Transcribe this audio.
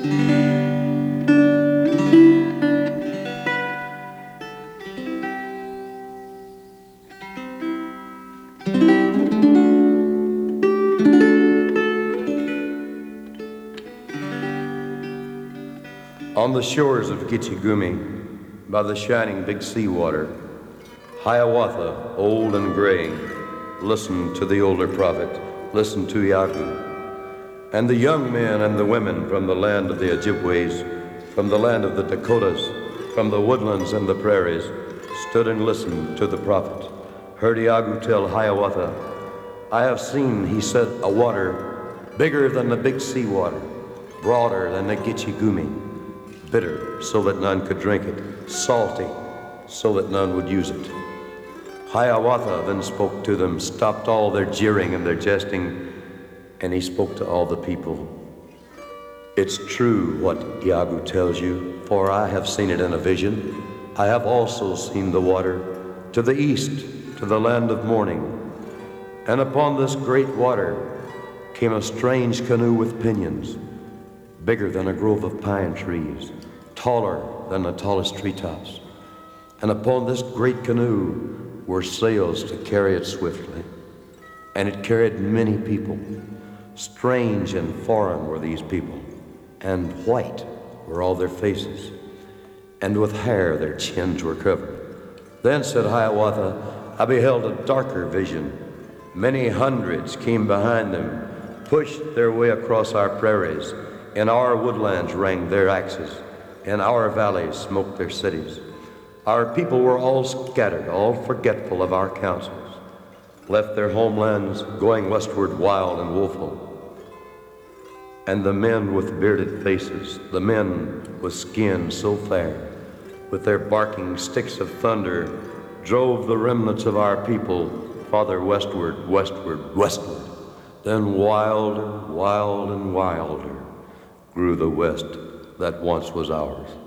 On the shores of Gitchigumi, by the shining big seawater, Hiawatha, old and gray, listened to the older prophet, listened to Yagu. And the young men and the women from the land of the Ojibways, from the land of the Dakotas, from the woodlands and the prairies, stood and listened to the prophet, heard Yagu tell Hiawatha, "I have seen," he said, "a water bigger than the big seawater, broader than the Gitchigumi, bitter so that none could drink it, salty so that none would use it." Hiawatha then spoke to them, stopped all their jeering and their jesting, and he spoke to all the people. "It's true what Yagu tells you, for I have seen it in a vision. I have also seen the water to the east, to the land of morning. And upon this great water came a strange canoe with pinions, bigger than a grove of pine trees, taller than the tallest treetops. And upon this great canoe were sails to carry it swiftly. And it carried many people. Strange and foreign were these people, and white were all their faces, and with hair their chins were covered. Then said Hiawatha, I beheld a darker vision. Many hundreds came behind them, pushed their way across our prairies. In our woodlands rang their axes. In our valleys smoked their cities. Our people were all scattered, all forgetful of our counsels, left their homelands, going westward wild and woeful. And the men with bearded faces, the men with skin so fair, with their barking sticks of thunder, drove the remnants of our people farther westward, westward, westward. Then wilder, wild and wilder grew the west that once was ours.